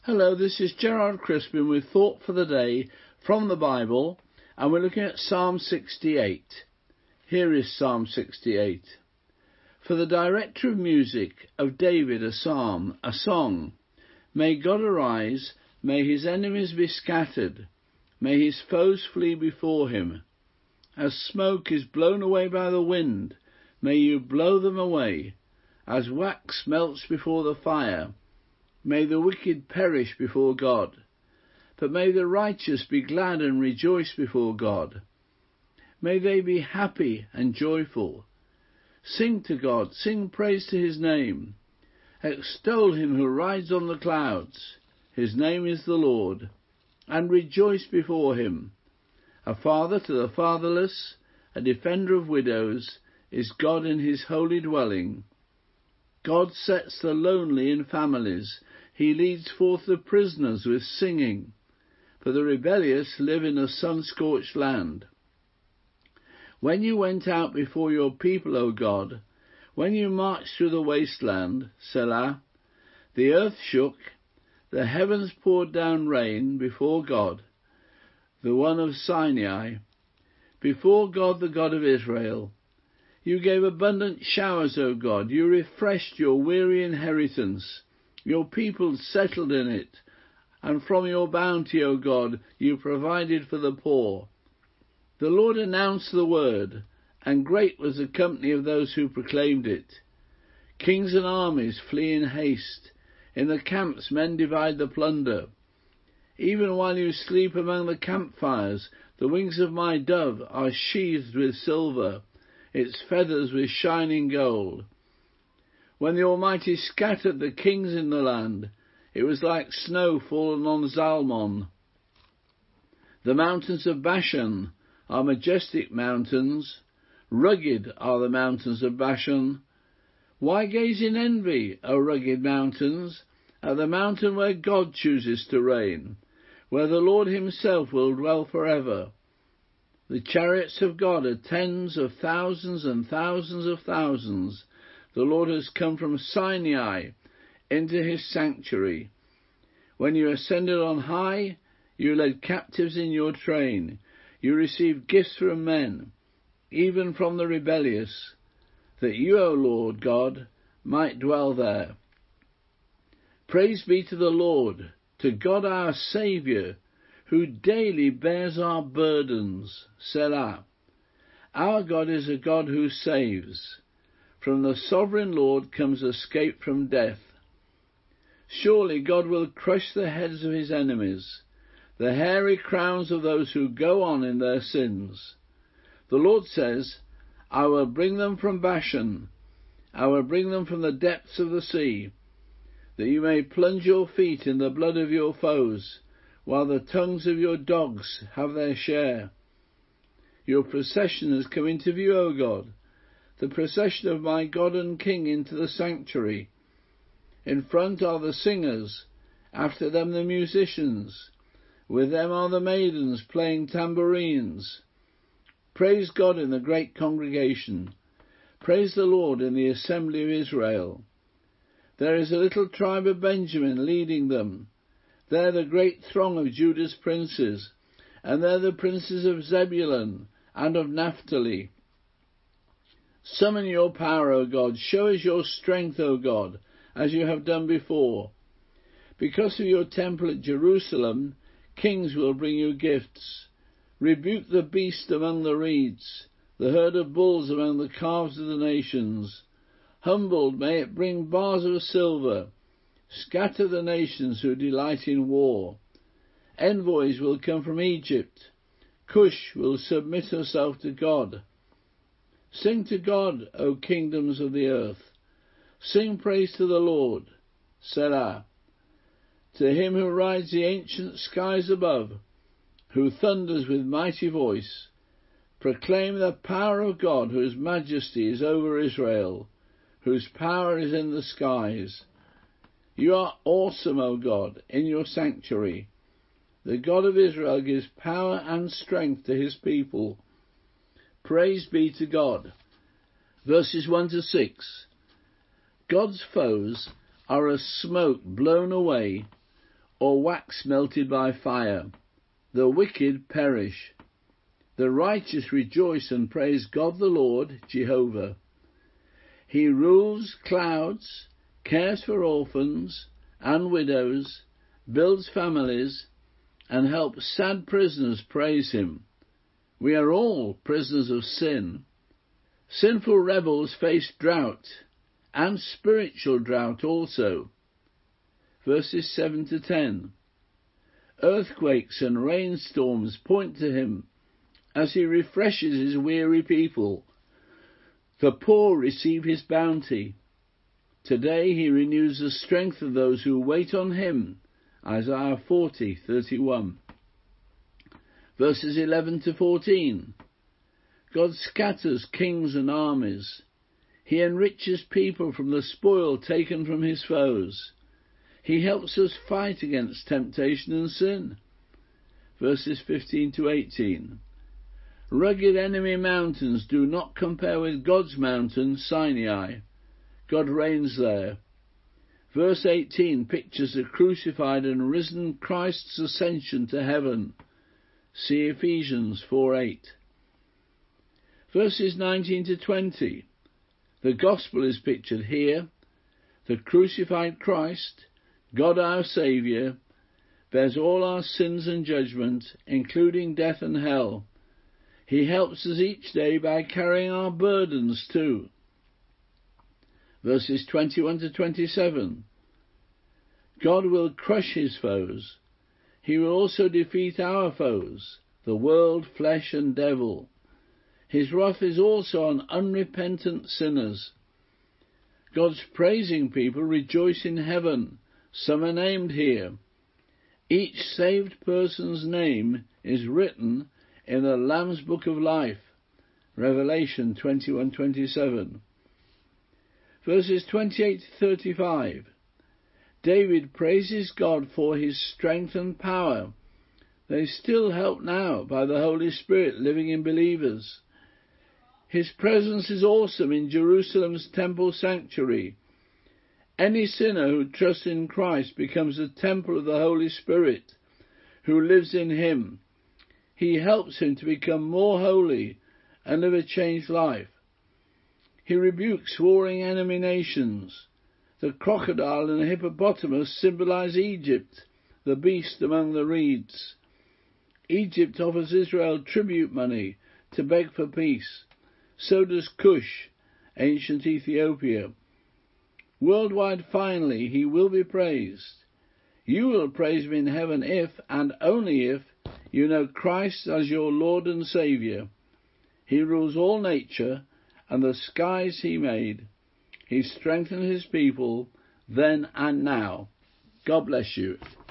Hello, this is Gerard Crispin with Thought for the Day from the Bible, and we're looking at Psalm 68. Here is Psalm 68. For the director of music, of David, a psalm, a song. May God arise, may his enemies be scattered, may his foes flee before him. As smoke is blown away by the wind, may you blow them away. As wax melts before the fire, may the wicked perish before God, but may the righteous be glad and rejoice before God. May they be happy and joyful. Sing to God, sing praise to his name. Extol him who rides on the clouds. His name is the Lord, and rejoice before him. A father to the fatherless, a defender of widows, is God in his holy dwelling. God sets the lonely in families. He leads forth the prisoners with singing, for the rebellious live in a sun-scorched land. When you went out before your people, O God, when you marched through the wasteland, Selah, the earth shook, the heavens poured down rain before God, the one of Sinai, before God, the God of Israel. You gave abundant showers, O God. You refreshed your weary inheritance. Your people settled in it, and from your bounty, O God, you provided for the poor. The Lord announced the word, and great was the company of those who proclaimed it. Kings and armies flee in haste. In the camps men divide the plunder. Even while you sleep among the campfires, the wings of my dove are sheathed with silver, its feathers with shining gold. When the Almighty scattered the kings in the land, it was like snow fallen on Zalmon. The mountains of Bashan are majestic mountains. Rugged are the mountains of Bashan. Why gaze in envy, O rugged mountains, at the mountain where God chooses to reign, where the Lord himself will dwell forever? The chariots of God are tens of thousands and thousands of thousands. The Lord has come from Sinai into his sanctuary. When you ascended on high, you led captives in your train. You received gifts from men, even from the rebellious, that you, O Lord God, might dwell there. Praise be to the Lord, to God our Saviour, who daily bears our burdens. Selah. Our God is a God who saves. From the sovereign Lord comes escape from death. Surely God will crush the heads of his enemies, the hairy crowns of those who go on in their sins. The Lord says, I will bring them from Bashan, I will bring them from the depths of the sea, that you may plunge your feet in the blood of your foes, while the tongues of your dogs have their share. Your procession has come into view, O God, the procession of my God and King into the sanctuary. In front are the singers, after them the musicians. With them are the maidens playing tambourines. Praise God in the great congregation. Praise the Lord in the assembly of Israel. There is a little tribe of Benjamin leading them. There the great throng of Judah's princes, and there the princes of Zebulun and of Naphtali. Summon your power, O God. Show us your strength, O God, as you have done before. Because of your temple at Jerusalem, kings will bring you gifts. Rebuke the beast among the reeds, the herd of bulls among the calves of the nations. Humbled, may it bring bars of silver. Scatter the nations who delight in war. Envoys will come from Egypt. Cush will submit herself to God. Sing to God, O kingdoms of the earth. Sing praise to the Lord. Selah. To him who rides the ancient skies above, who thunders with mighty voice, proclaim the power of God, whose majesty is over Israel, whose power is in the skies. You are awesome, O God, in your sanctuary. The God of Israel gives power and strength to his people. Praise be to God. Verses 1 to 6. God's foes are as smoke blown away, or wax melted by fire. The wicked perish. The righteous rejoice and praise God the Lord, Jehovah. He rules clouds, cares for orphans and widows, builds families, and helps sad prisoners praise him. We are all prisoners of sin. Sinful rebels face drought, and spiritual drought also. Verses 7 to 10. Earthquakes and rainstorms point to him as he refreshes his weary people. The poor receive his bounty. Today he renews the strength of those who wait on him. Isaiah 40:31. Verses 11 to 14. God scatters kings and armies. He enriches people from the spoil taken from his foes. He helps us fight against temptation and sin. Verses 15 to 18. Rugged enemy mountains do not compare with God's mountain, Sinai. God reigns there. Verse 18 pictures the crucified and risen Christ's ascension to heaven. See Ephesians 4:8. Verses 19 to 20. The gospel is pictured here. The crucified Christ, God our Saviour, bears all our sins and judgment, including death and hell. He helps us each day by carrying our burdens too. Verses 21 to 27. God will crush his foes. He will also defeat our foes, the world, flesh and devil. His wrath is also on unrepentant sinners. God's praising people rejoice in heaven. Some are named here. Each saved person's name is written in the Lamb's Book of Life. Revelation 21:27. Verses 28 to 35. David praises God for his strength and power. They still help now by the Holy Spirit living in believers. His presence is awesome in Jerusalem's temple sanctuary. Any sinner who trusts in Christ becomes a temple of the Holy Spirit, who lives in him. He helps him to become more holy and live a changed life. He rebukes warring enemy nations. The crocodile and the hippopotamus symbolize Egypt, the beast among the reeds. Egypt offers Israel tribute money to beg for peace. So does Cush, ancient Ethiopia. Worldwide, finally, he will be praised. You will praise him in heaven if, and only if, you know Christ as your Lord and Saviour. He rules all nature and the skies he made. He strengthened his people then and now. God bless you.